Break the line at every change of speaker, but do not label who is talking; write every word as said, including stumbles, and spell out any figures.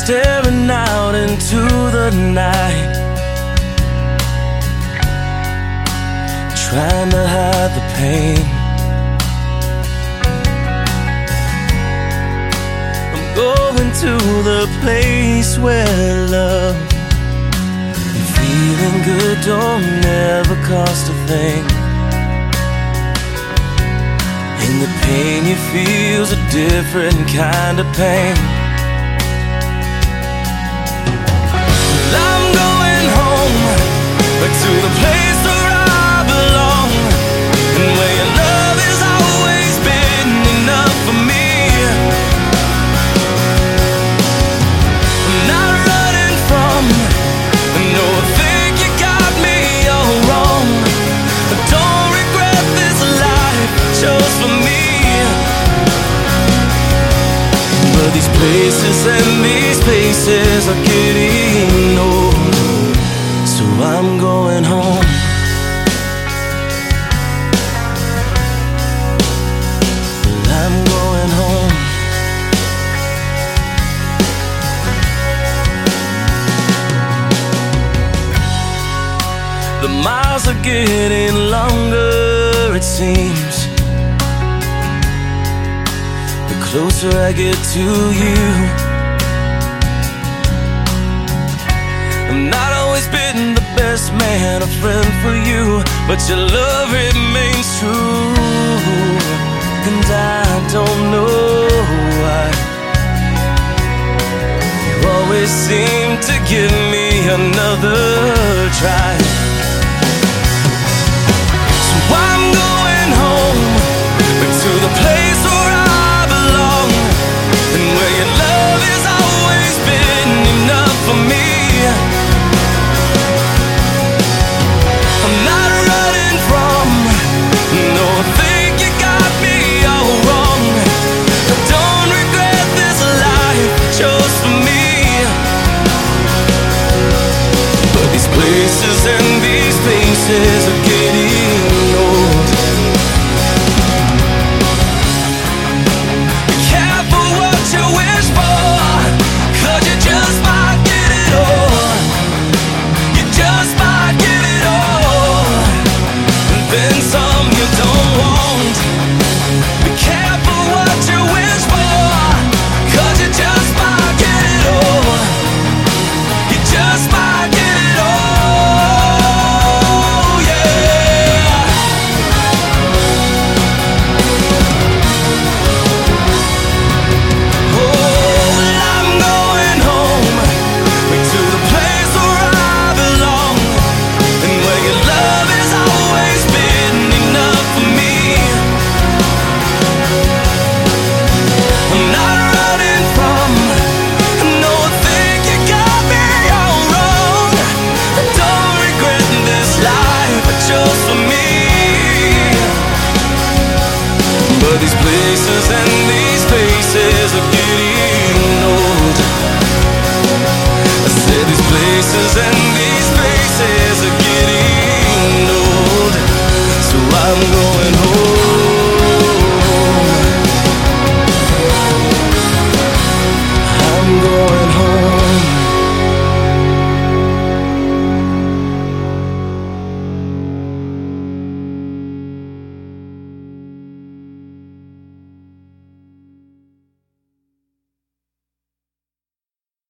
staring out into the night, trying to hide the pain. I'm going to the place where love and feeling good don't never cost a thing. And the pain you feel's a different kind of pain. I'm going home, back to the place where I belong, and where your love has always been enough for me. I'm not running from, no, I think you got me all wrong. I don't regret this life I chose for me. But these places and these places are getting old, so I'm going home. Well, I'm going home. The miles are getting longer, it seems, the closer I get to you. I'm not always been the best man, a friend for you, but your love remains true. And I don't know why you always seem to give me another try.